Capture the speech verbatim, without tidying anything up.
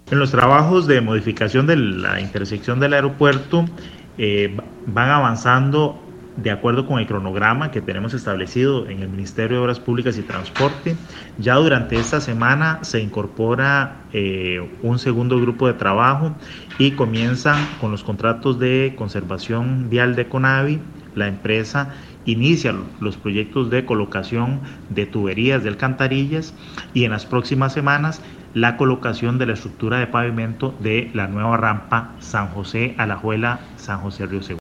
En los trabajos de modificación de la intersección del aeropuerto eh, van avanzando de acuerdo con el cronograma que tenemos establecido en el Ministerio de Obras Públicas y Transporte. Ya durante esta semana se incorpora eh, un segundo grupo de trabajo y comienzan con los contratos de conservación vial de Conavi. La empresa inicia los proyectos de colocación de tuberías de alcantarillas y en las próximas semanas la colocación de la estructura de pavimento de la nueva rampa San José Alajuela, San José Río Segundo.